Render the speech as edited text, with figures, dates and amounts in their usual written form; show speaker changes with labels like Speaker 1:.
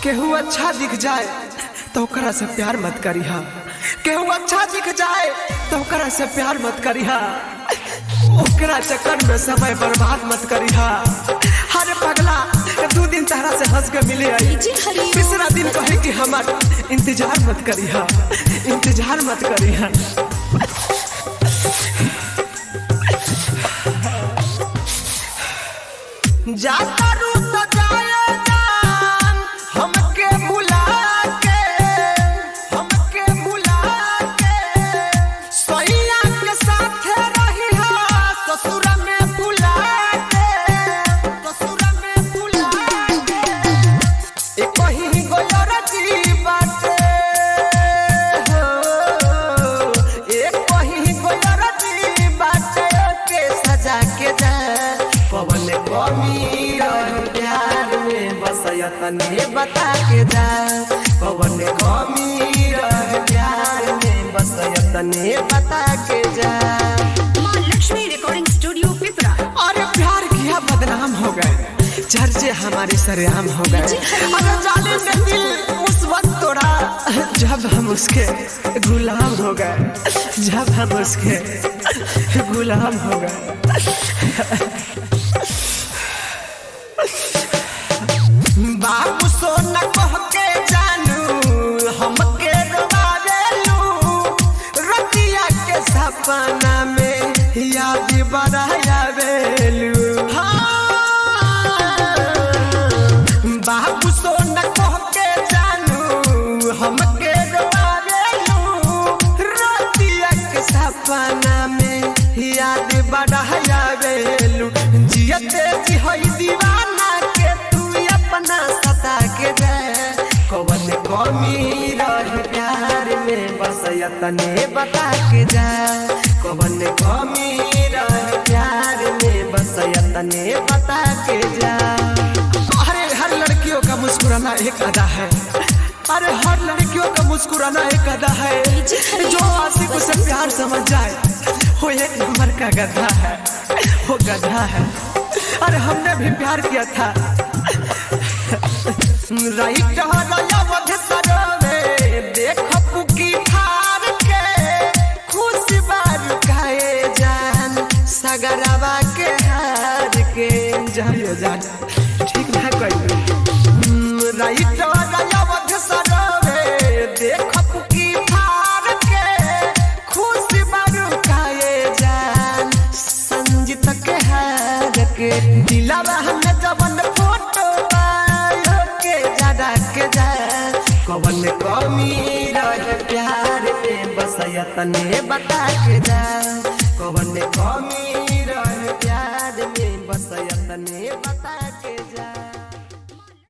Speaker 1: केहू अच्छा दिख जाए तो ओकरा से प्यार मत करिहा। केहू अच्छा दिख जाए तो ओकरा से प्यार मत करिहा। ओकरा चक्कर में समय बर्बाद मत करिहा। हर पगला 2 दिन तारा से हंस के मिले आई, तीसरा दिन कहे कि हमार इंतजार मत करिहा, इंतजार मत करिहा। जाता रू तो जाए जान हमके भुला के, हमके भुला के सैया के साथ रही हा ससुर में भुला के, ससुर में भुला के। एक ही गोयर जी बाटे हो, एक ही गोयर जी बाटे के सजा के जा। पवन कमी प्यार में बसयतने बता के जा। पवन कमी प्यार में बसयतने बता के जा।
Speaker 2: मां लक्ष्मी रिकॉर्डिंग स्टूडियो पिपरा।
Speaker 1: अरे प्यार किया बदनाम हो गए, चर्चे हमारे सरेआम हो गए। अरे जाने में दिल उस वक्त तोड़ा जब हम उसके गुलाम हो गए, जब हम उसके गुलाम हो गए। बाबू सोना कह के जानू हमके रोवावेलू, रतिया के सपना में याद बरायावेलू। हाँ बाबू सोना कह के जानू हमके रोवावेलू, रतिया के सपना में याद बरायावेलू। जियते जी होई दीवाना के अपना सता के जाए। कवन कमी रही प्यार में बसयतने बता के जा। कवन कमी रही प्यार में बसयतने बता के जा। अरे हर लड़कियों का मुस्कुराना एक अदा है, अरे हर लड़कियों का मुस्कुराना एक अदा है। जो आशिक उसे प्यार समझ जाए वो 1 नंबर का गधा है, वो गधा है। अरे हमने भी प्यार किया था। राइट रावध सरोवे देख पुकी ठार के, खुश बार खाए जान सगरवा के हार के। जाइए जान ठीक ना कोई। राइट रावध सरोवे देख पुकी ठार के, खुश बार खाए जान संजित के हार के। दिलावा हमने जवन फोटो के जा। कवन कमी रहे प्यार में बसयतने बता के जा। कवन कमी रहे प्यार में बसयतने